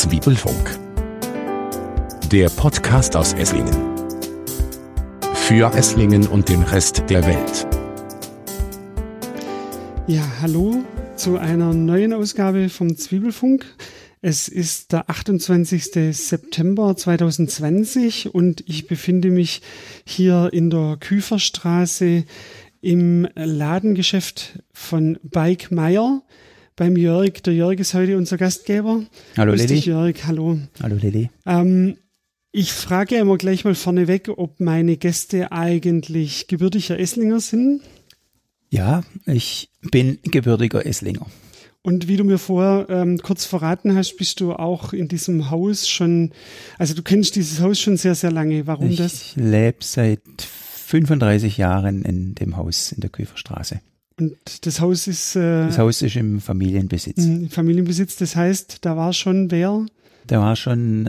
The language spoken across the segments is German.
Zwiebelfunk. Der Podcast aus Esslingen. Für Esslingen und den Rest der Welt. Ja, hallo zu einer neuen Ausgabe vom Zwiebelfunk. Es ist der 28. September 2020 und ich befinde mich hier in der Küferstraße im Ladengeschäft von Bike Meier beim Jörg. Der Jörg ist heute unser Gastgeber. Hallo Lilly. Jörg, hallo. Hallo Lilly. Ich frage immer gleich mal vorneweg, ob meine Gäste eigentlich gebürtiger Esslinger sind. Ja, ich bin gebürtiger Esslinger. Und wie du mir vorher kurz verraten hast, bist du auch in diesem Haus schon, also du kennst dieses Haus schon sehr, sehr lange. Warum das? Ich lebe seit 35 Jahren in dem Haus in der Küferstraße. Und das Haus ist... das Haus ist im Familienbesitz. Familienbesitz, das heißt, da war schon wer? Da war schon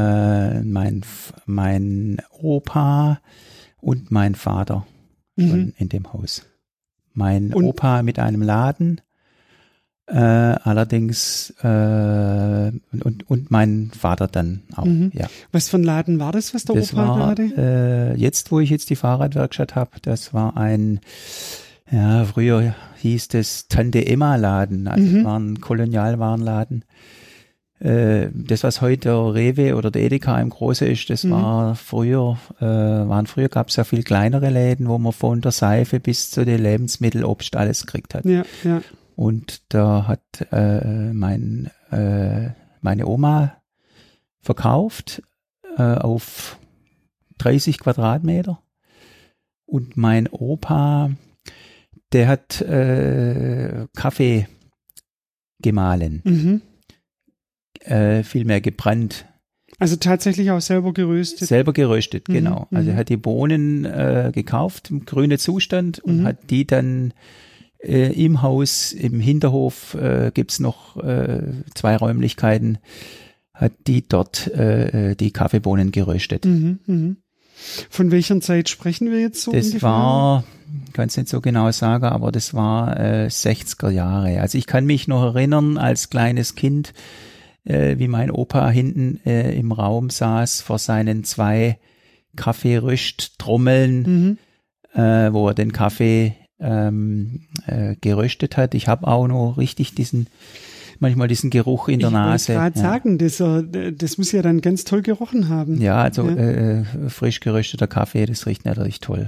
mein Opa und mein Vater schon in dem Haus. Mein Opa mit einem Laden, allerdings und mein Vater dann auch. Ja. Was für ein Laden war das, was der Opa hatte? Jetzt, wo ich jetzt die Fahrradwerkstatt habe, das war ein, ja, früher hieß das Tante Emma Laden, also war ein Kolonialwarenladen. Das, was heute der Rewe oder der Edeka im Große ist, das war früher gab es ja viel kleinere Läden, wo man von der Seife bis zu den Lebensmitteln, Obst, alles gekriegt hat. Ja, ja. Und da hat meine Oma verkauft auf 30 Quadratmeter und mein Opa, der hat Kaffee gemahlen. Vielmehr gebrannt. Also tatsächlich auch selber geröstet? Selber geröstet, genau. Also er hat die Bohnen gekauft im grünen Zustand und hat die dann im Haus, im Hinterhof gibt's noch 2 Räumlichkeiten, hat die dort die Kaffeebohnen geröstet. Von welcher Zeit sprechen wir jetzt so das ungefähr? War, kann es nicht so genau sagen, aber das war 60er Jahre. Also ich kann mich noch erinnern als kleines Kind, wie mein Opa hinten im Raum saß vor seinen 2 Kaffeerösttrommeln, wo er den Kaffee geröstet hat. Ich habe auch noch richtig manchmal diesen Geruch in der Nase. Ich wollte gerade sagen, das muss ja dann ganz toll gerochen haben. Ja, also frisch gerösteter Kaffee, das riecht natürlich toll.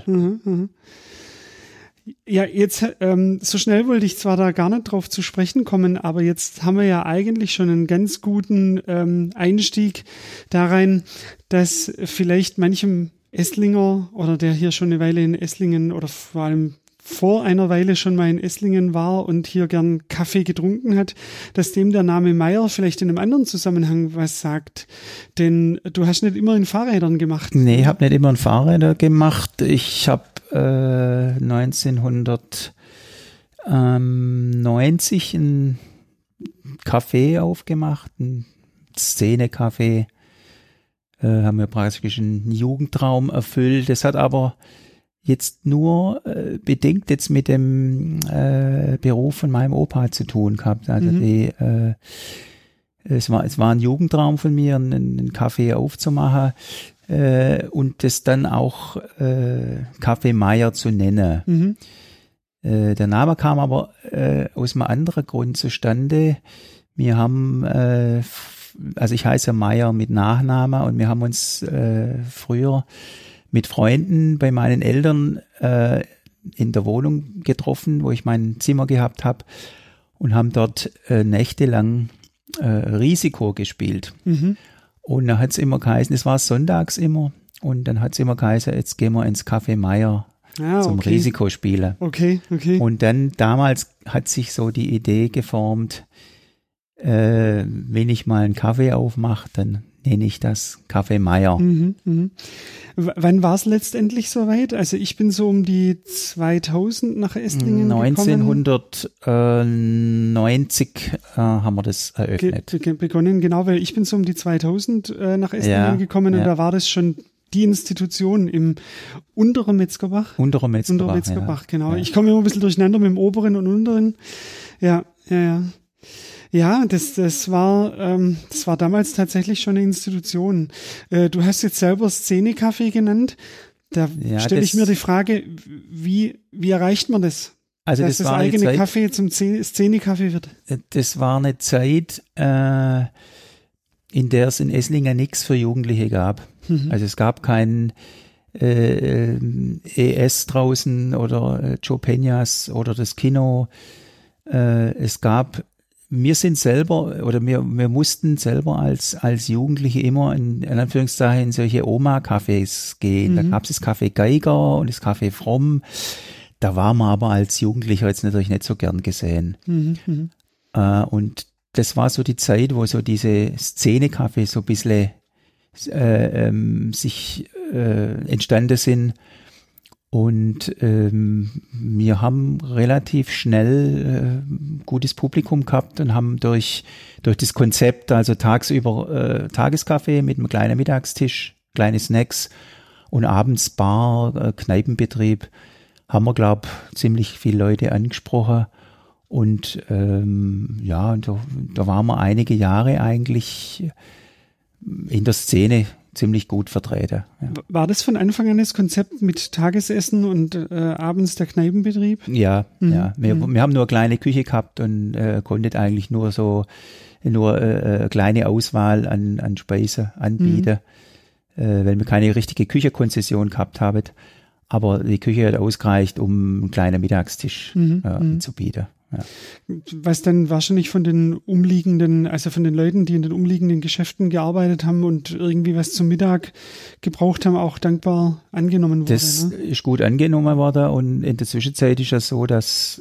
Ja, jetzt so schnell wollte ich zwar da gar nicht drauf zu sprechen kommen, aber jetzt haben wir ja eigentlich schon einen ganz guten Einstieg da rein, dass vielleicht manchem Esslinger oder der hier schon eine Weile in Esslingen oder vor allem vor einer Weile schon mal in Esslingen war und hier gern Kaffee getrunken hat, dass dem der Name Meier vielleicht in einem anderen Zusammenhang was sagt. Denn du hast nicht immer in Fahrrädern gemacht. Nee, ich habe nicht immer in Fahrrädern gemacht. Ich habe 1990 ein Café aufgemacht, ein Szene-Café. Haben wir praktisch einen Jugendtraum erfüllt. Das hat aber jetzt nur bedingt jetzt mit dem Beruf von meinem Opa zu tun gehabt. Also es war ein Jugendtraum von mir, einen Café aufzumachen und das dann auch Café Meier zu nennen. Der Name kam aber aus einem anderen Grund zustande. Wir haben, also ich heiße Meier mit Nachname und wir haben uns früher mit Freunden bei meinen Eltern in der Wohnung getroffen, wo ich mein Zimmer gehabt habe und haben dort nächtelang Risiko gespielt. Und da hat es immer geheißen, es war sonntags immer, und dann hat es immer geheißen, jetzt gehen wir ins Café Meier zum Risikospielen. Okay. Und dann damals hat sich so die Idee geformt, wenn ich mal einen Kaffee aufmache, dann nenne ich das Café Meier. Wann war es letztendlich soweit? Also ich bin so um die 2000 nach Esslingen 1990 haben wir das eröffnet. Begonnen, genau, weil ich bin so um die 2000 nach Esslingen gekommen und da war das schon die Institution im Unterer Metzgerbach. Unterer Metzgerbach, genau. Ja. Ich komme immer ein bisschen durcheinander mit dem oberen und unteren. Ja. Ja, das war damals tatsächlich schon eine Institution. Du hast jetzt selber Szene-Kaffee genannt. Da stelle ich mir die Frage, wie erreicht man das? Also dass das eigene Zeit, Kaffee zum Szene-Kaffee wird? Das war eine Zeit, in der es in Esslingen nichts für Jugendliche gab. Also es gab keinen ES draußen oder Joe Peñas oder das Kino. Wir mussten selber als Jugendliche immer in Anführungszeichen solche Oma-Cafés gehen. Da gab es das Café Geiger und das Café Fromm. Da war man aber als Jugendlicher jetzt natürlich nicht so gern gesehen. Und das war so die Zeit, wo so diese Szene-Café so ein bisschen entstanden sind. Und wir haben relativ schnell gutes Publikum gehabt und haben durch das Konzept, also tagsüber Tageskaffee mit einem kleinen Mittagstisch, kleine Snacks und abends Bar, Kneipenbetrieb, haben wir, glaube ich, ziemlich viele Leute angesprochen. Und da waren wir einige Jahre eigentlich in der Szene ziemlich gut vertreten. Ja. War das von Anfang an das Konzept mit Tagesessen und abends der Kneipenbetrieb? Ja, ja. Wir haben nur eine kleine Küche gehabt und konnten eigentlich nur kleine Auswahl an Speisen anbieten, weil wir keine richtige Küchenkonzession gehabt haben. Aber die Küche hat ausgereicht, um einen kleinen Mittagstisch zu bieten. Ja. Was dann wahrscheinlich von den Leuten, die in den umliegenden Geschäften gearbeitet haben und irgendwie was zum Mittag gebraucht haben, auch dankbar angenommen wurde. Das ist gut angenommen worden und in der Zwischenzeit ist es so, dass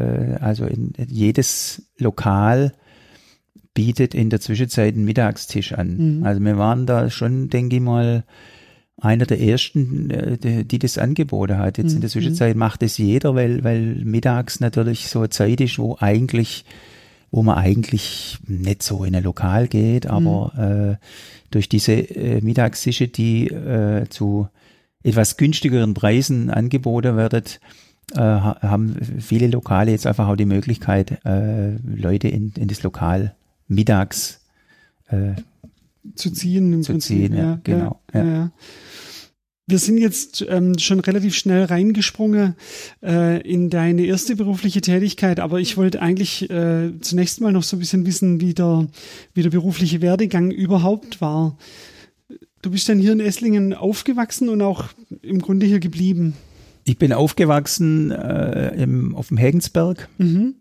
jedes Lokal bietet in der Zwischenzeit einen Mittagstisch an. Also wir waren da schon, denke ich mal, einer der ersten, die das angeboten hat. Jetzt in der Zwischenzeit macht es jeder, weil mittags natürlich so eine Zeit ist, wo man eigentlich nicht so in ein Lokal geht, aber durch diese Mittagstische, die zu etwas günstigeren Preisen angeboten werden, haben viele Lokale jetzt einfach auch die Möglichkeit, Leute in das Lokal mittags zu ziehen im Prinzip. Ja, genau. Ja. Wir sind jetzt schon relativ schnell reingesprungen in deine erste berufliche Tätigkeit, aber ich wollte eigentlich zunächst mal noch so ein bisschen wissen, wie der berufliche Werdegang überhaupt war. Du bist dann hier in Esslingen aufgewachsen und auch im Grunde hier geblieben. Ich bin aufgewachsen auf dem Hägensberg.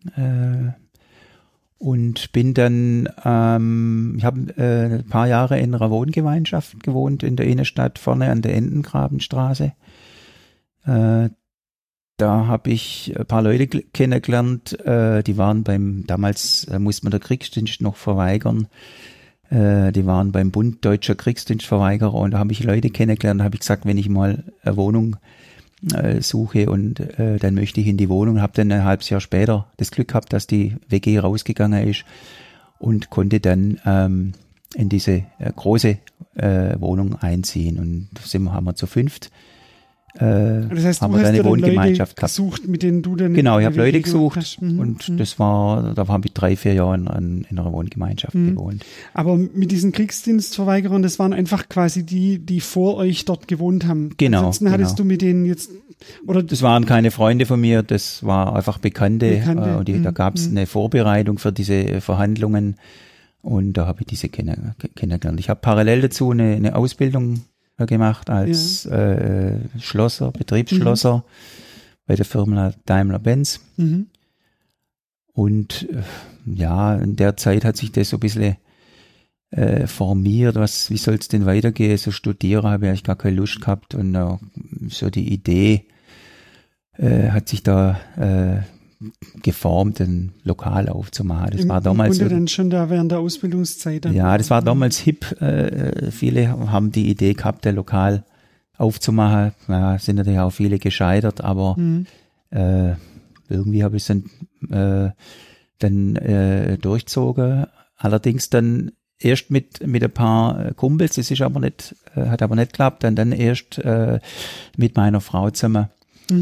Und bin dann, ich habe ein paar Jahre in einer Wohngemeinschaft gewohnt in der Innenstadt, vorne an der Entengrabenstraße. Da habe ich ein paar Leute kennengelernt, die waren damals musste man der Kriegsdienst noch verweigern, die waren beim Bund Deutscher Kriegsdienstverweigerer und da habe ich Leute kennengelernt, habe ich gesagt, wenn ich mal eine Wohnung suche und dann möchte ich in die Wohnung, habe dann ein halbes Jahr später das Glück gehabt, dass die WG rausgegangen ist und konnte dann in diese große Wohnung einziehen und haben wir zu fünft das heißt, haben du wir hast eine Wohngemeinschaft Leute gesucht, mit denen du dann genau, ich habe Leute gesucht und da habe ich 3-4 Jahre in einer Wohngemeinschaft gewohnt. Aber mit diesen Kriegsdienstverweigerern, das waren einfach quasi die vor euch dort gewohnt haben. Genau. Ansonsten hattest du mit denen jetzt oder das waren keine Freunde von mir, das war einfach Bekannte. Und da gab es eine Vorbereitung für diese Verhandlungen und da habe ich diese kennengelernt. Ich habe parallel dazu eine Ausbildung gemacht als Schlosser, Betriebsschlosser bei der Firma Daimler-Benz. Und in der Zeit hat sich das so ein bisschen formiert, wie soll es denn weitergehen? So studieren habe ich eigentlich gar keine Lust gehabt und so die Idee hat sich da geformt, ein Lokal aufzumachen. Das war damals dann schon da während der Ausbildungszeit. Ja, das war damals hip. Viele haben die Idee gehabt, ein Lokal aufzumachen. Ja, sind natürlich auch viele gescheitert, aber irgendwie habe ich es dann durchzogen. Allerdings dann erst mit ein paar Kumpels. Das ist hat aber nicht geklappt. Dann erst mit meiner Frau zusammen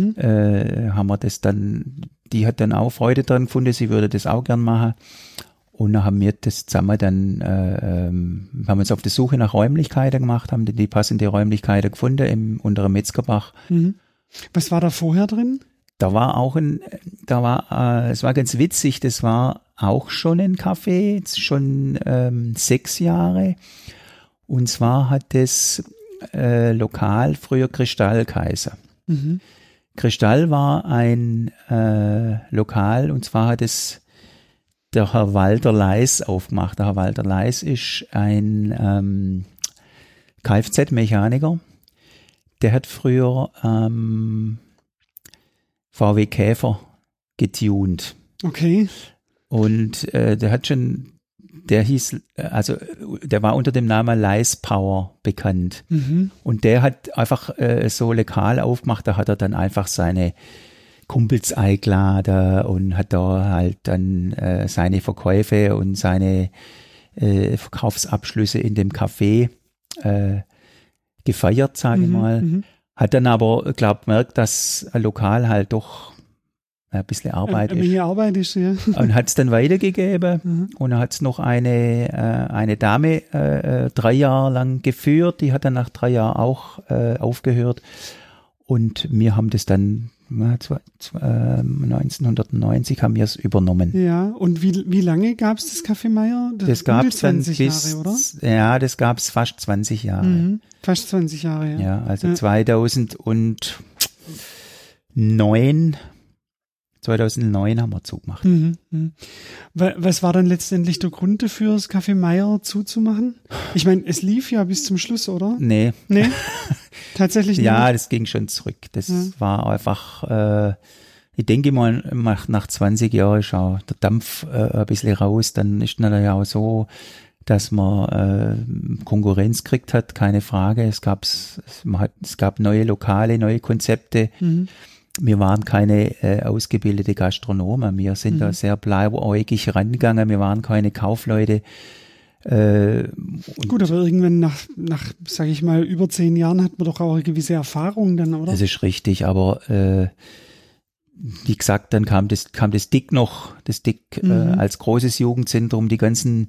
haben wir das dann. Die hat dann auch Freude dran gefunden, sie würde das auch gern machen. Und dann haben wir das zusammen dann, haben uns auf die Suche nach Räumlichkeiten gemacht, haben die passende Räumlichkeiten gefunden im unteren Metzgerbach. Was war da vorher drin? Da war auch es war ganz witzig, das war auch schon ein Café, schon 6 Jahre. Und zwar hat das Lokal früher Kristall geheißen. Kristall war ein Lokal, und zwar hat es der Herr Walter Leis aufgemacht. Der Herr Walter Leis ist ein Kfz-Mechaniker. Der hat früher VW Käfer getunt. Okay. Und der war unter dem Namen Leis Power bekannt. Und der hat einfach so lokal aufgemacht, da hat er dann einfach seine Kumpels eingeladen und hat da halt dann seine Verkäufe und seine Verkaufsabschlüsse in dem Café gefeiert, sage ich mal. Hat dann aber, gemerkt, dass ein Lokal halt doch ein bisschen Arbeit ist. Menge Arbeit ist, ja. Und hat es dann weitergegeben. Und dann hat es noch eine Dame 3 Jahre lang geführt, die hat dann nach 3 Jahren auch aufgehört. Und wir haben das dann 1990 haben wir es übernommen. Ja, und wie lange gab es das Café Meier? Das gab es dann 20 Jahre, oder? Ja, das gab es fast 20 Jahre. Fast 20 Jahre, ja. Ja, also 2009 haben wir zugemacht. Was war dann letztendlich der Grund dafür, das Café Meier zuzumachen? Ich meine, es lief ja bis zum Schluss, oder? Nee. Tatsächlich nicht? Ja, das ging schon zurück. Das war einfach, ich denke mal, nach 20 Jahren ist auch der Dampf ein bisschen raus. Dann ist natürlich auch so, dass man Konkurrenz gekriegt hat, keine Frage. Es gab neue Lokale, neue Konzepte. Wir waren keine ausgebildete Gastronomen. Wir sind da sehr blauäugig rangegangen. Wir waren keine Kaufleute. Gut, aber irgendwann nach, sage ich mal, über 10 Jahren hat man doch auch eine gewisse Erfahrung dann, oder? Das ist richtig, aber wie gesagt, dann kam das DIC noch, als großes Jugendzentrum. Die ganzen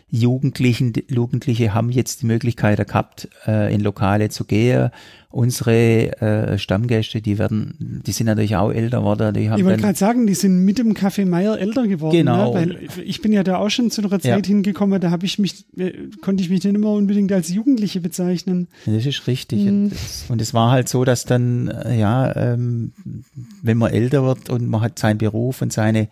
Jugendliche haben jetzt die Möglichkeit gehabt, in Lokale zu gehen. Unsere Stammgäste, die sind natürlich auch älter geworden. Ich wollte gerade sagen, die sind mit dem Café Meier älter geworden. Genau. Ne? Weil ich bin ja da auch schon zu einer Zeit hingekommen, da konnte ich mich nicht immer unbedingt als Jugendliche bezeichnen. Das ist richtig. Und es war halt so, dass dann, wenn man älter wird und man hat seinen Beruf und sein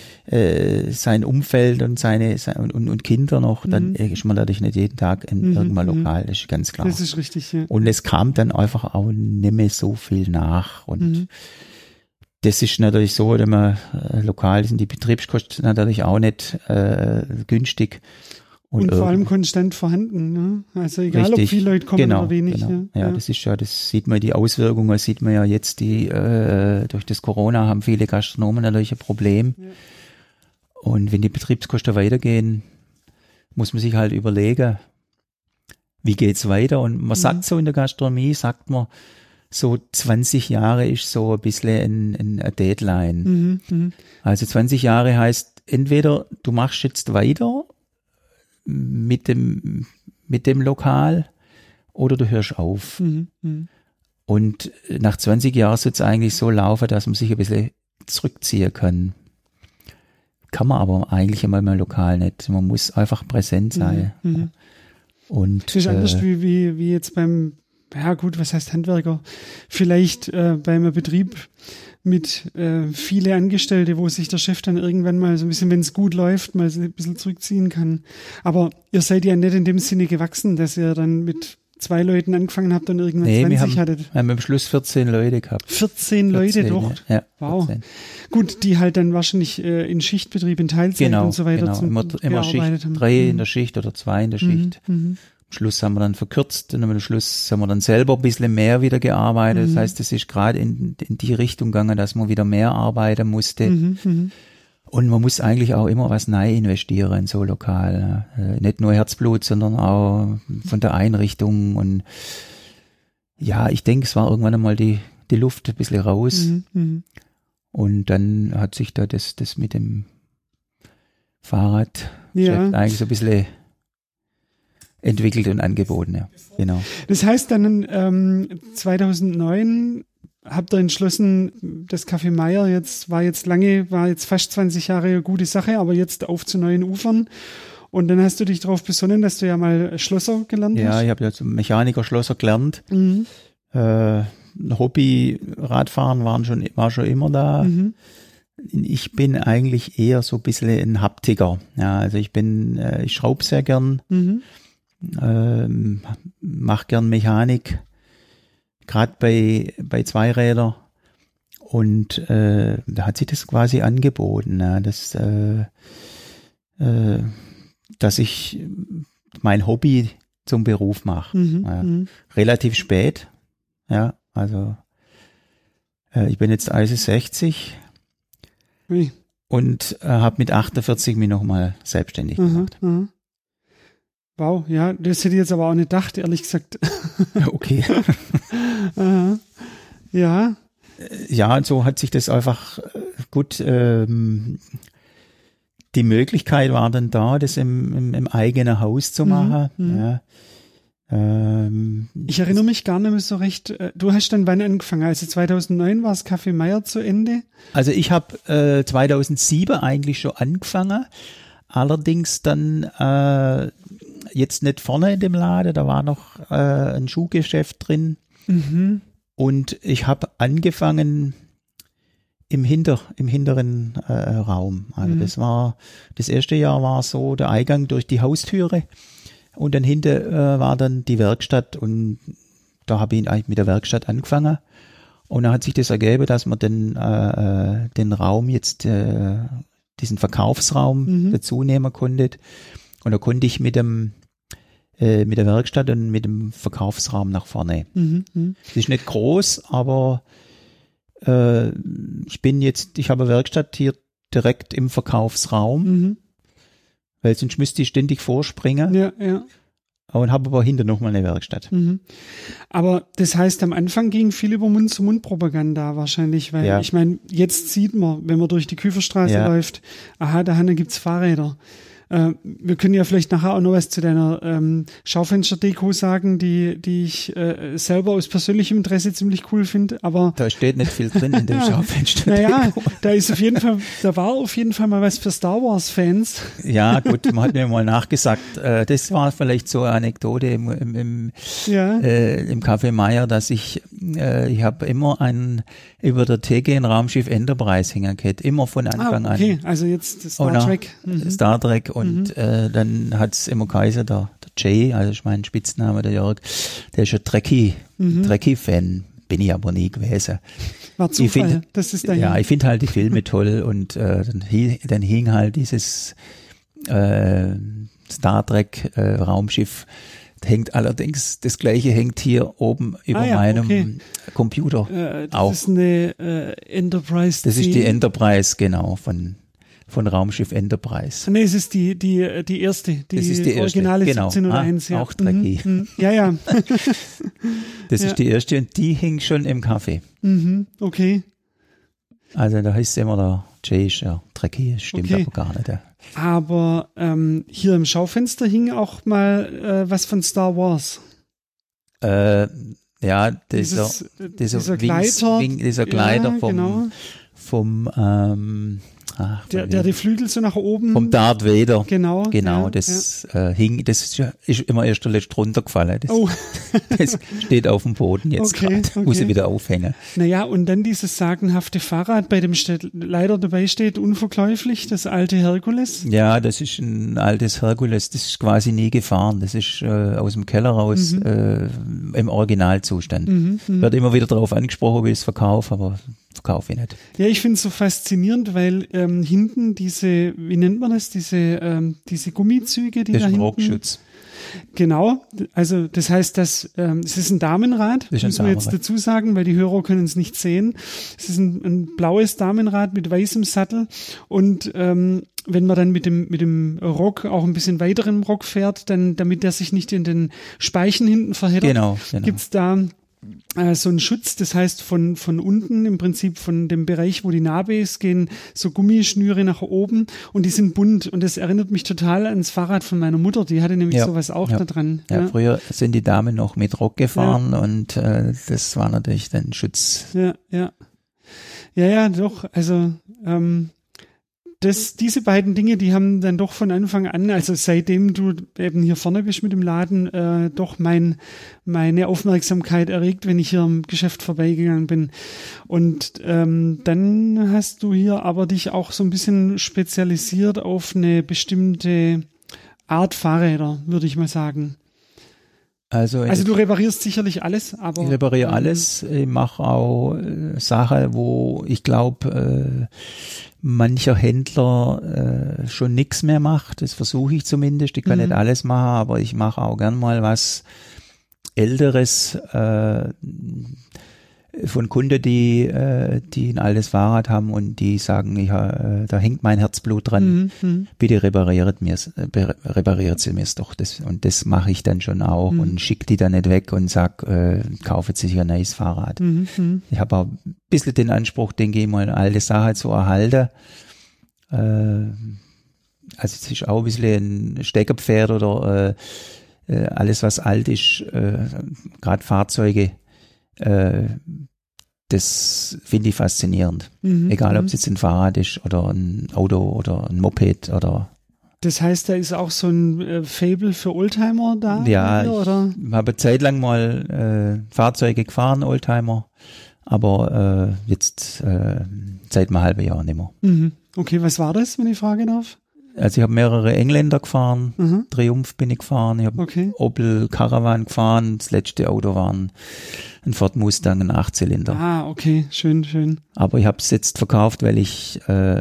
Umfeld und und Kinder noch, dann ist man natürlich nicht jeden Tag in irgendeinem Lokal, das ist ganz klar. Das ist richtig, ja. Und es kam dann einfach auch nicht mehr so viel nach. Und das ist natürlich so, wenn man lokal sind, die Betriebskosten natürlich auch nicht günstig. Und vor allem konstant vorhanden, ne? Also egal, richtig, ob viele Leute kommen oder wenig. Genau. Ja, das sieht man, die Auswirkungen sieht man ja jetzt, durch das Corona haben viele Gastronomen natürlich ein Problem. Ja. Und wenn die Betriebskosten weitergehen, muss man sich halt überlegen, wie geht's weiter? Und man sagt so in der Gastronomie, sagt man, so 20 Jahre ist so ein bisschen eine Deadline. Also 20 Jahre heißt, entweder du machst jetzt weiter mit dem Lokal oder du hörst auf. Und nach 20 Jahren soll es eigentlich so laufen, dass man sich ein bisschen zurückziehen kann. Kann man aber eigentlich immer im Lokal nicht. Man muss einfach präsent sein. Und das ist anders wie jetzt beim, ja gut, was heißt Handwerker? Vielleicht beim Betrieb mit viele Angestellte, wo sich der Chef dann irgendwann mal so ein bisschen, wenn es gut läuft, mal so ein bisschen zurückziehen kann. Aber ihr seid ja nicht in dem Sinne gewachsen, dass ihr dann mit 2 Leuten angefangen habt und irgendwann 20 hattet. Wir haben am Schluss 14 Leute gehabt. 14 Leute doch? Ja, wow. 14. Gut, die halt dann wahrscheinlich in Schichtbetrieb, in Teilzeit und so weiter immer Schicht 3 in der Schicht oder 2 in der Schicht. Am Schluss haben wir dann verkürzt und am Schluss haben wir dann selber ein bisschen mehr wieder gearbeitet. Das heißt, es ist gerade in die Richtung gegangen, dass man wieder mehr arbeiten musste. Und man muss eigentlich auch immer was neu investieren in so Lokal. Nicht nur Herzblut, sondern auch von der Einrichtung. Und ja, ich denke, es war irgendwann einmal die Luft ein bisschen raus. Und dann hat sich da das mit dem Fahrrad Geschäft eigentlich so ein bisschen entwickelt und angeboten, ja. Genau. Das heißt dann 2009 habt ihr entschlossen, das Café Meier war jetzt fast 20 Jahre eine gute Sache, aber jetzt auf zu neuen Ufern. Und dann hast du dich darauf besonnen, dass du ja mal Schlosser gelernt hast. Ja, ich habe ja zum Mechaniker Schlosser gelernt. Mhm. Hobby Radfahren war schon immer da. Mhm. Ich bin eigentlich eher so ein bisschen ein Haptiker. Ja, also ich schraube sehr gern, mache gern Mechanik, gerade bei Zweiräder. Und da hat sich das quasi angeboten, ja, dass ich mein Hobby zum Beruf mache. Ja. Relativ spät. Ja, also ich bin jetzt 60 und habe mit 48 mich nochmal selbstständig gemacht. Wow, ja, das hätte ich jetzt aber auch nicht gedacht, ehrlich gesagt. Okay. Ja. Ja, und so hat sich das einfach gut, die Möglichkeit war dann da, das im eigenen Haus zu machen. Ja. Ich erinnere mich gar nicht mehr so recht. Du hast dann wann angefangen? Also 2009 war das Café Meier zu Ende? Also ich habe 2007 eigentlich schon angefangen. Allerdings dann jetzt nicht vorne in dem Laden, da war noch ein Schuhgeschäft drin. Und ich habe angefangen im hinteren Raum. Also das erste Jahr war so der Eingang durch die Haustüre. Und dann hinter war dann die Werkstatt und da habe ich eigentlich mit der Werkstatt angefangen. Und dann hat sich das ergeben, dass man den Raum jetzt, diesen Verkaufsraum dazu nehmen konnte. Und da konnte ich mit der Werkstatt und mit dem Verkaufsraum nach vorne. Es ist nicht groß, aber ich habe eine Werkstatt hier direkt im Verkaufsraum. Weil sonst müsste ich ständig vorspringen. Ja. Und habe aber hinter nochmal eine Werkstatt. Aber das heißt, am Anfang ging viel über Mund-zu-Mund-Propaganda wahrscheinlich, weil ich meine, jetzt sieht man, wenn man durch die Küferstraße läuft, aha, da gibt's Fahrräder. Wir können ja vielleicht nachher auch noch was zu deiner Schaufensterdeko sagen, die ich selber aus persönlichem Interesse ziemlich cool finde, aber da steht nicht viel drin in dem Schaufensterdeko. Naja, da war auf jeden Fall mal was für Star Wars Fans. Ja, gut, man hat mir mal nachgesagt, das war vielleicht so eine Anekdote im Café Meier, dass ich habe immer über der Theke ein Raumschiff Enterprise hängen gehabt, immer von Anfang an. Okay, also jetzt Star Trek. Star Trek und dann hat's immer geheißen, der Jay, also ist mein Spitzname, der Jörg, der ist ein Trekkie-Fan, bin ich aber nie gewesen. War Zufall, das ist ja, ich finde halt die Filme toll und dann hing halt dieses Star Trek Raumschiff. Hängt allerdings, das gleiche hängt hier oben über meinem Computer das auch. Das ist eine Enterprise. Das ist die Enterprise, genau, von Raumschiff Enterprise. Nee, es ist die erste, das ist die originale erste. Genau. 1701. Ja. Auch Trekkie. Ja. Das ist die erste und die hing schon im Café. Okay. Also da heißt es immer, der Jay ist ja Trekkie, stimmt aber gar nicht. Ja. Aber hier im Schaufenster hing auch mal was von Star Wars. Ja, dieser Gleiter. Dieser Gleiter vom der die Flügel so nach oben. Vom Darth Vader. Genau. Das hing, das ist immer erst letzt runtergefallen. Das steht auf dem Boden jetzt gerade. Muss ich wieder aufhängen. Naja, und dann dieses sagenhafte Fahrrad, bei dem leider dabei steht, unverkäuflich, das alte Herkules. Ja, das ist ein altes Herkules, das ist quasi nie gefahren. Das ist aus dem Keller raus im Originalzustand. Wird immer wieder darauf angesprochen, ob ich es verkaufe, aber verkaufe ich nicht. Ja, ich finde es so faszinierend, weil hinten diese, wie nennt man das, diese Gummizüge, die da hinten. Rockschutz. Genau, also das heißt, dass es ist ein Damenrad, muss man jetzt dazu sagen, weil die Hörer können es nicht sehen. Es ist ein blaues Damenrad mit weißem Sattel und wenn man dann mit dem Rock auch ein bisschen weiter im Rock fährt, dann damit der sich nicht in den Speichen hinten verheddert, gibt's da so ein Schutz, das heißt von unten im Prinzip von dem Bereich, wo die Narbe ist, gehen so Gummischnüre nach oben und die sind bunt und das erinnert mich total ans Fahrrad von meiner Mutter, die hatte nämlich sowas auch da dran. Ja, früher sind die Damen noch mit Rock gefahren und das war natürlich dann Schutz. Ja, doch, also diese beiden Dinge, die haben dann doch von Anfang an, also seitdem du eben hier vorne bist mit dem Laden, doch meine Aufmerksamkeit erregt, wenn ich hier im Geschäft vorbeigegangen bin. Und dann hast du hier aber dich auch so ein bisschen spezialisiert auf eine bestimmte Art Fahrräder, würde ich mal sagen. Also du reparierst sicherlich alles, aber... Ich repariere alles. Ich mache auch Sachen, wo ich glaube, mancher Händler schon nichts mehr macht. Das versuche ich zumindest. Ich kann nicht alles machen, aber ich mache auch gern mal was Älteres von Kunden, die ein altes Fahrrad haben und die sagen, da hängt mein Herzblut dran. Bitte repariert sie mir doch. Und das mache ich dann schon auch und schicke die dann nicht weg und sag, kaufen Sie sich ein neues Fahrrad. Ich habe auch ein bisschen den Anspruch, denke ich mal, eine alte Sache zu erhalten. Also es ist auch ein bisschen ein Steckerpferd oder alles, was alt ist, gerade Fahrzeuge, das finde ich faszinierend. Egal, ob es jetzt ein Fahrrad ist oder ein Auto oder ein Moped oder. Das heißt, da ist auch so ein Faible für Oldtimer da? Ja, ich habe eine Zeit lang mal Fahrzeuge gefahren, Oldtimer, aber jetzt seit einem halben Jahr nicht mehr. Okay, was war das, wenn ich fragen darf? Also ich habe mehrere Engländer gefahren, Triumph bin ich gefahren, ich habe Opel Caravan gefahren, das letzte Auto war ein Ford Mustang, ein 8-Zylinder. Ah, okay, schön. Aber ich habe es jetzt verkauft, weil ich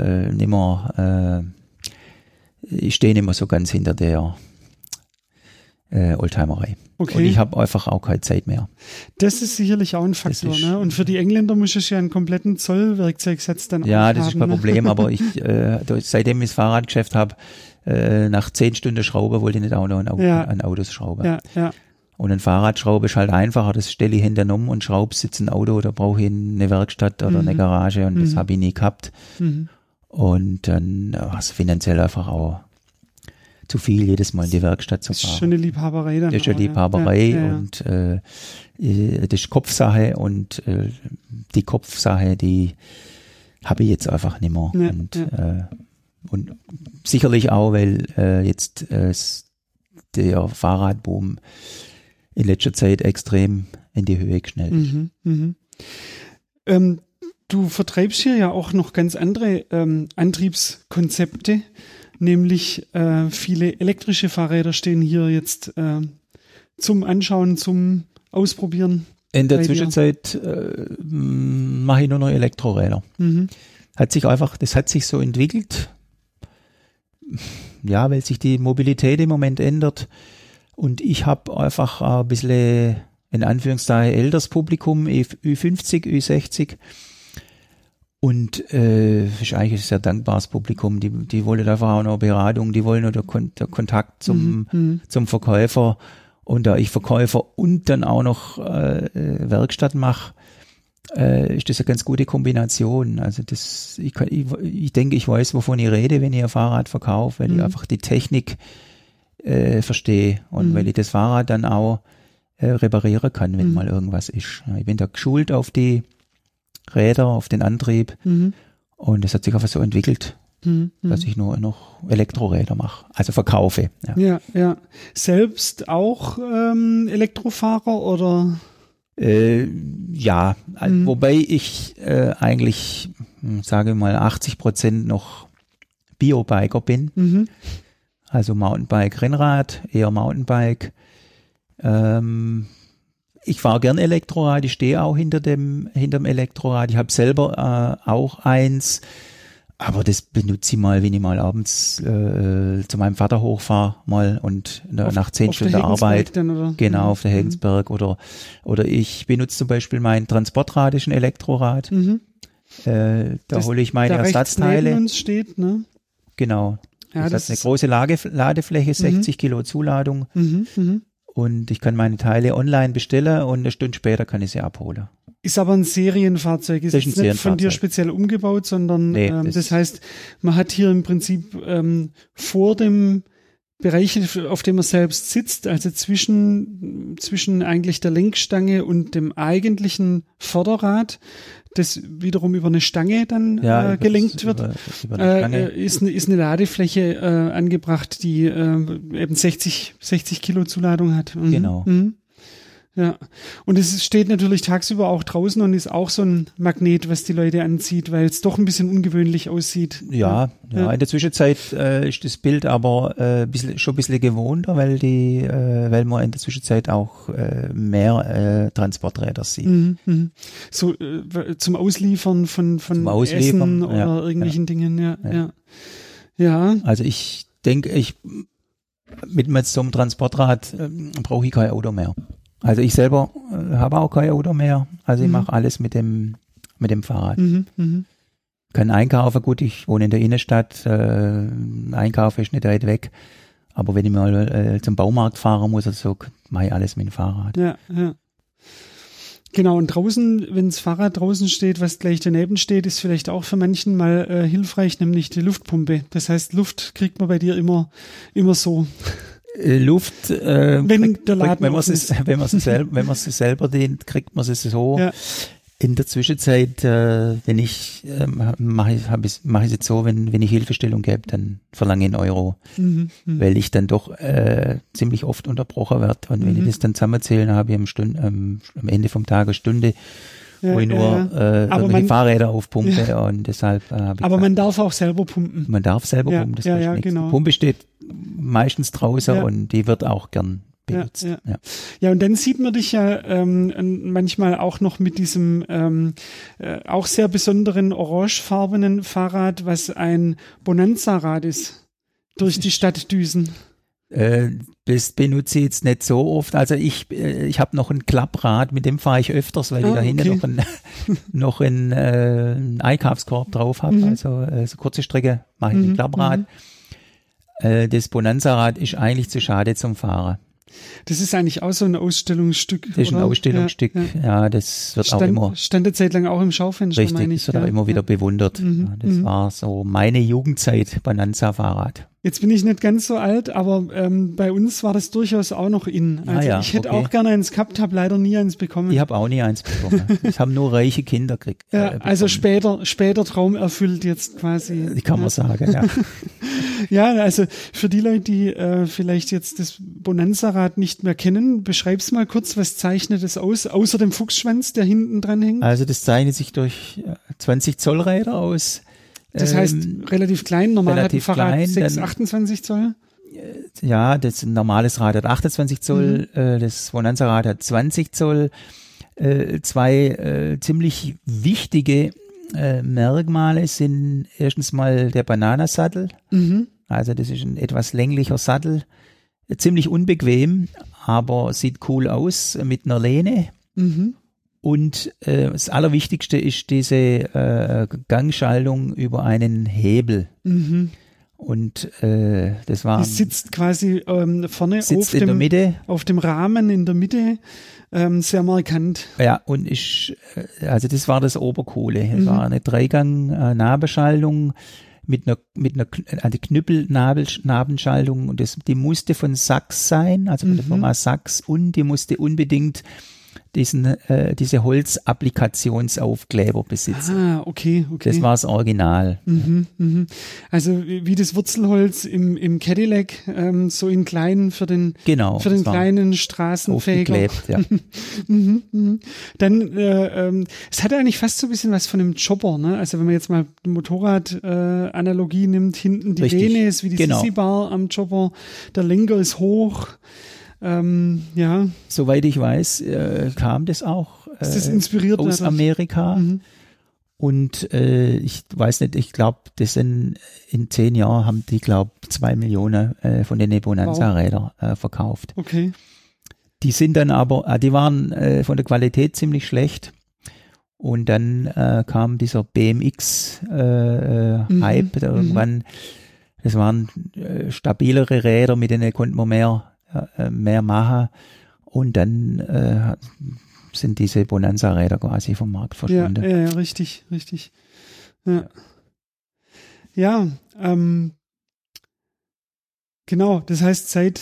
ich stehe nicht mehr so ganz hinter der Oldtimerei. Okay. Und ich habe einfach auch keine Zeit mehr. Das ist sicherlich auch ein Faktor, ne? Und für die Engländer muss ich ja einen kompletten Zollwerkzeugssatz dann ja, das ist kein Problem, aber ich, seitdem ich das Fahrradgeschäft habe, nach 10 Stunden Schrauben wollte ich nicht auch noch an Autos schrauben. Ja. Und ein Fahrradschraube ist halt einfacher, das stelle ich hinten um und schraube es jetzt ein Auto oder brauche ich eine Werkstatt oder eine Garage und das habe ich nie gehabt. Und dann war es finanziell einfach auch zu viel, jedes Mal in die Werkstatt zu fahren. Das ist schon eine Liebhaberei dann. Das ist eine Liebhaberei und das ist Kopfsache und die Kopfsache, die habe ich jetzt einfach nicht mehr. Und sicherlich auch, weil jetzt der Fahrradboom in letzter Zeit extrem in die Höhe geschnellt ist. Du vertreibst hier ja auch noch ganz andere Antriebskonzepte, nämlich viele elektrische Fahrräder stehen hier jetzt zum Anschauen, zum Ausprobieren. In der Zwischenzeit mache ich nur noch Elektroräder. Das hat sich so entwickelt, ja, weil sich die Mobilität im Moment ändert und ich habe einfach ein bisschen, in Anführungszeichen, älteres Publikum, Ü50, Ü60 und ist eigentlich ein sehr dankbares Publikum, die wollen einfach auch noch Beratung, die wollen noch der Kontakt zum Verkäufer und da ich Verkäufer und dann auch noch Werkstatt mache, ist das eine ganz gute Kombination. Also ich denke, ich weiß, wovon ich rede, wenn ich ein Fahrrad verkaufe, weil ich einfach die Technik verstehe und weil ich das Fahrrad dann auch reparieren kann, wenn mal irgendwas ist. Ich bin da geschult auf die Räder, auf den Antrieb und das hat sich einfach so entwickelt, dass ich nur noch Elektroräder mache, also verkaufe. Ja. Selbst auch Elektrofahrer oder? Ja, wobei ich eigentlich, sage mal, 80% noch Biobiker bin. Also Mountainbike, Rennrad, eher Mountainbike. Ich fahre gern Elektrorad, ich stehe auch hinterm Elektrorad. Ich habe selber auch eins, aber das benutze ich mal, wenn ich mal abends zu meinem Vater hochfahre mal und nach 10 Stunden Arbeit. Dann, oder? Genau, auf der Hegensberg oder ich benutze zum Beispiel mein Transportrad, ist ein Elektrorad. Da hole ich meine Ersatzteile. Neben uns steht, ne? Genau. Ja, das hat eine große Ladefläche, 60 Kilo Zuladung. und ich kann meine Teile online bestellen und eine Stunde später kann ich sie abholen. Ist aber ein Serienfahrzeug, ist jetzt nicht von dir speziell umgebaut, sondern nee, das heißt, man hat hier im Prinzip vor dem Bereich, auf dem man selbst sitzt, also zwischen eigentlich der Lenkstange und dem eigentlichen Vorderrad, das wiederum über eine Stange dann gelenkt wird, über ist eine Ladefläche angebracht, die eben 60 Kilo Zuladung hat. Mhm. Genau. Mhm. Ja, und es steht natürlich tagsüber auch draußen und ist auch so ein Magnet, was die Leute anzieht, weil es doch ein bisschen ungewöhnlich aussieht. Ja. In der Zwischenzeit ist das Bild aber schon ein bisschen gewohnter, weil man in der Zwischenzeit auch mehr Transporträder sieht. Mhm. So zum Ausliefern von Essen oder irgendwelchen Dingen, ja. Also ich denke, mit so einem Transportrad brauche ich kein Auto mehr. Also ich selber habe auch kein Auto mehr. Also ich mache alles mit dem Fahrrad. Kann einkaufen, gut, ich wohne in der Innenstadt, einkaufen ist nicht weit weg. Aber wenn ich mal zum Baumarkt fahren muss oder so, mache ich alles mit dem Fahrrad. Ja. Genau, und draußen, wenn das Fahrrad draußen steht, was gleich daneben steht, ist vielleicht auch für manchen mal hilfreich, nämlich die Luftpumpe. Das heißt, Luft kriegt man bei dir immer so. Luft, wenn man sie selber dehnt, kriegt man sie so. Ja. In der Zwischenzeit, wenn ich mache ich es jetzt so, wenn ich Hilfestellung gebe, dann verlange ich €1, weil ich dann doch ziemlich oft unterbrochen werde. Und wenn ich das dann zusammenzähle, dann habe ich am Ende vom Tag eine Stunde, wo ich nur die Fahrräder aufpumpe und deshalb habe ich. Aber man darf auch selber pumpen. Man darf selber pumpen, das ist nichts. Genau. Die Pumpe steht meistens draußen und die wird auch gern benutzt. Ja, und dann sieht man dich ja manchmal auch noch mit diesem auch sehr besonderen orangefarbenen Fahrrad, was ein Bonanza-Rad ist, durch die Stadt düsen. Das benutze ich jetzt nicht so oft. Also ich habe noch ein Klapprad, mit dem fahre ich öfters, weil ich da hinten noch einen Einkaufskorb drauf habe. Also so kurze Strecke mache ich mit Klapprad. Das Bonanza-Rad ist eigentlich zu schade zum Fahren. Das ist eigentlich auch so ein Ausstellungsstück, Das ist ein Ausstellungsstück, ja, das wird auch immer. Stand eine Zeit lang auch im Schaufenster, richtig, meine ich. Das wird auch immer wieder bewundert. Das war so meine Jugendzeit, Bonanza-Fahrrad. Jetzt bin ich nicht ganz so alt, aber bei uns war das durchaus auch noch in. Also ich hätte auch gerne eins gehabt, habe leider nie eins bekommen. Ich habe auch nie eins bekommen. Das haben nur reiche Kinder gekriegt. Also später Traum erfüllt jetzt quasi. Kann man sagen, ja. Ja, also für die Leute, die vielleicht jetzt das Bonanza-Rad nicht mehr kennen, beschreib's mal kurz, was zeichnet es aus, außer dem Fuchsschwanz, der hinten dran hängt? Also das zeichnet sich durch 20 Zoll Räder aus. Das heißt, relativ klein, normal hat ein Fahrrad 28 Zoll? Ja, das normales Rad hat 28 Zoll, das Bonanza-Rad hat 20 Zoll. Zwei ziemlich wichtige Merkmale sind erstens mal der Bananasattel. Also das ist ein etwas länglicher Sattel, ziemlich unbequem, aber sieht cool aus mit einer Lehne. Und das Allerwichtigste ist diese Gangschaltung über einen Hebel. Und das war. Die sitzt quasi vorne in der Mitte. Auf dem Rahmen in der Mitte, sehr markant. Ja, und also das war das Obercoole. Es war eine Dreigang-Nabelschaltung mit einer Knüppel-Nabenschaltung und die musste von Sachs sein, also von der Firma Sachs, und die musste unbedingt diese Holzapplikationsaufkleber besitzen. Okay. Das war das Original. Also wie das Wurzelholz im Cadillac, so in klein für den kleinen Straßenfeger. Aufgeklebt, ja. Dann, es hat eigentlich fast so ein bisschen was von einem Chopper, ne? Also wenn man jetzt mal eine Motorrad-Analogie nimmt, hinten die Lehne ist wie die Sissi-Bar am Chopper, der Lenker ist hoch. Ja. Soweit ich weiß, kam das auch ist das inspiriert aus Amerika. Und ich weiß nicht, ich glaube, das sind in 10 Jahren haben die, 2 Millionen von den Bonanza-Rädern verkauft. Okay. Die sind dann aber, die waren von der Qualität ziemlich schlecht. Und dann kam dieser BMX-Hype irgendwann. Das waren stabilere Räder, mit denen konnte man mehr mehr machen und dann sind diese Bonanza-Räder quasi vom Markt verschwunden. Ja, richtig. Ja, genau, das heißt seit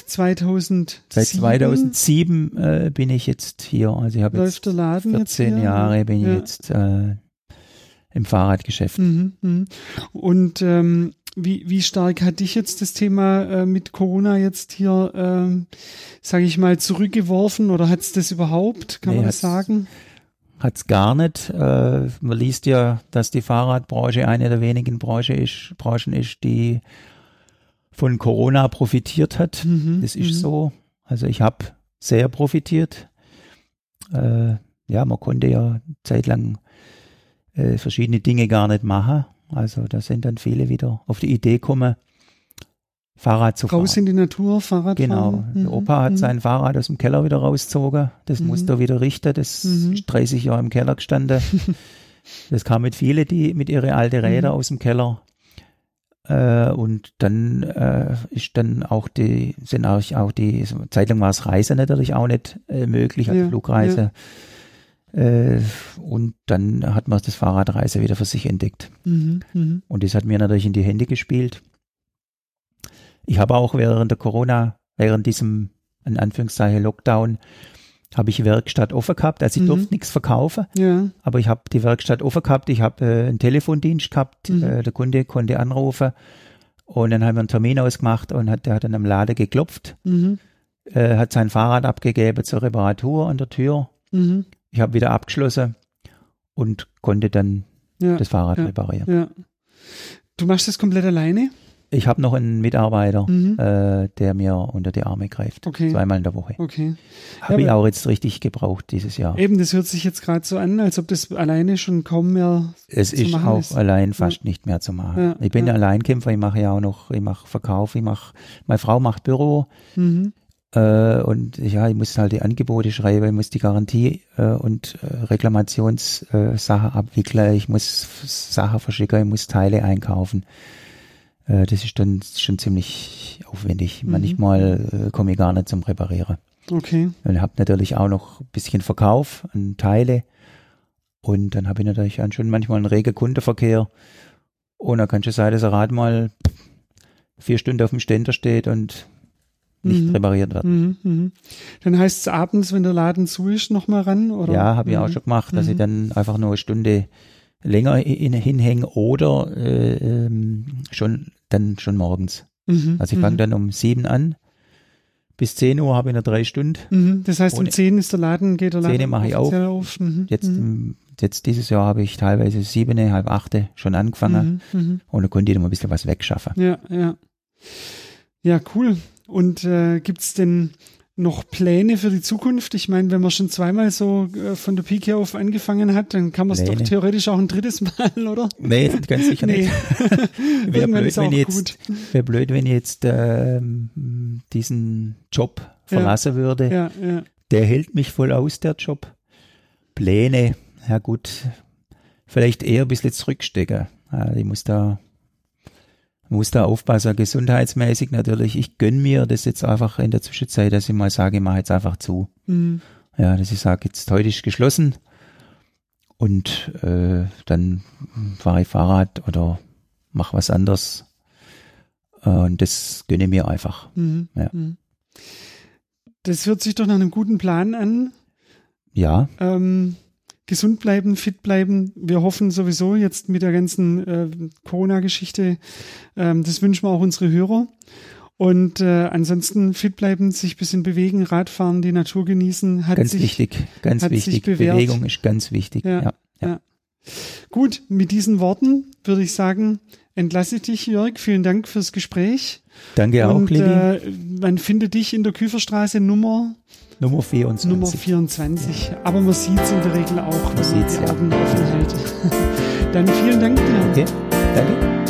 2007 bin ich jetzt hier, also ich habe jetzt der Laden 14 jetzt Jahre bin ich jetzt im Fahrradgeschäft. Und wie stark hat dich jetzt das Thema mit Corona jetzt hier, sage ich mal, zurückgeworfen oder hat es das überhaupt, kann man das sagen? Hat's gar nicht. Man liest ja, dass die Fahrradbranche eine der wenigen Branchen ist, die von Corona profitiert hat. Das ist so. Also ich habe sehr profitiert. Man konnte ja zeitlang verschiedene Dinge gar nicht machen. Also da sind dann viele wieder auf die Idee gekommen, Fahrrad zu fahren. Raus in die Natur, Fahrrad fahren. Genau. Der Opa hat sein Fahrrad aus dem Keller wieder rausgezogen. Das musste er wieder richten. Das ist 30 Jahre im Keller gestanden. Das kam mit vielen, die mit ihren alten Rädern aus dem Keller. Und dann ist dann auch die Zeit lang war das Reisen natürlich auch nicht möglich, also Flugreise. Und dann hat man das Fahrradreise wieder für sich entdeckt. Und das hat mir natürlich in die Hände gespielt. Ich habe auch während diesem, in Anführungszeichen, Lockdown, habe ich Werkstatt offen gehabt. Also ich durfte nichts verkaufen, aber ich habe die Werkstatt offen gehabt. Ich habe einen Telefondienst gehabt. Der Kunde konnte anrufen und dann haben wir einen Termin ausgemacht und der hat dann am Laden geklopft, hat sein Fahrrad abgegeben zur Reparatur an der Tür. Ich habe wieder abgeschlossen und konnte dann das Fahrrad reparieren. Ja. Du machst das komplett alleine? Ich habe noch einen Mitarbeiter, der mir unter die Arme greift. Okay. 2-mal in der Woche. Okay. Habe ich auch jetzt richtig gebraucht dieses Jahr. Eben, das hört sich jetzt gerade so an, als ob das alleine schon kaum mehr es zu machen ist. Es ist auch allein fast nicht mehr zu machen. Ja, ich bin ein Alleinkämpfer, ich mache Verkauf, meine Frau macht Büro. Und ich muss halt die Angebote schreiben, ich muss die Garantie und Reklamationssachen abwickeln, ich muss Sachen verschicken, ich muss Teile einkaufen. Das ist dann schon ziemlich aufwendig. Manchmal komme ich gar nicht zum Reparieren. Okay. Und ich habe natürlich auch noch ein bisschen Verkauf an Teile und dann habe ich natürlich schon manchmal einen regen Kundenverkehr und dann kann es sein, dass ein Rad mal 4 Stunden auf dem Ständer steht und nicht repariert wird. Dann heißt es abends, wenn der Laden zu ist, nochmal ran? Oder? Ja, habe ich auch schon gemacht, dass ich dann einfach nur eine Stunde länger hinhängen oder schon morgens. Also ich fange dann um 7 an, bis 10 Uhr habe ich noch 3 Stunden. Das heißt, um 10 ist geht der Laden 10 mache ich auf. Jetzt dieses Jahr habe ich teilweise 7, halb 8 schon angefangen und dann konnte ich noch ein bisschen was wegschaffen. Ja, cool. Und gibt's denn noch Pläne für die Zukunft? Ich meine, wenn man schon 2-mal so von der Pike auf angefangen hat, dann kann man es doch theoretisch auch ein 3. Mal, oder? Nee, ganz sicher nicht. Wäre blöd, wenn ich jetzt diesen Job verlassen würde. Ja. Der hält mich voll aus, der Job. Pläne, ja gut, vielleicht eher ein bisschen zurückstecken. Ich muss da aufpassen, gesundheitsmäßig natürlich. Ich gönne mir das jetzt einfach in der Zwischenzeit, dass ich mal sage, ich mache jetzt einfach zu. Ja, dass ich sage, jetzt heute ist geschlossen und dann fahre ich Fahrrad oder mache was anderes. Und das gönne ich mir einfach. Ja. Das hört sich doch nach einem guten Plan an. Ja. Gesund bleiben, fit bleiben. Wir hoffen sowieso jetzt mit der ganzen Corona-Geschichte, das wünschen wir auch unsere Hörer. Und ansonsten fit bleiben, sich ein bisschen bewegen, Radfahren, die Natur genießen. Ganz wichtig. Bewegung ist ganz wichtig. Ja. Gut, mit diesen Worten würde ich sagen, entlasse ich dich, Jörg. Vielen Dank fürs Gespräch. Danke auch, Lilly. Man findet dich in der Küferstraße Nummer 24. Aber man sieht es in der Regel auch, wenn man die Augen offen hält. Dann vielen Dank dir. Okay, danke.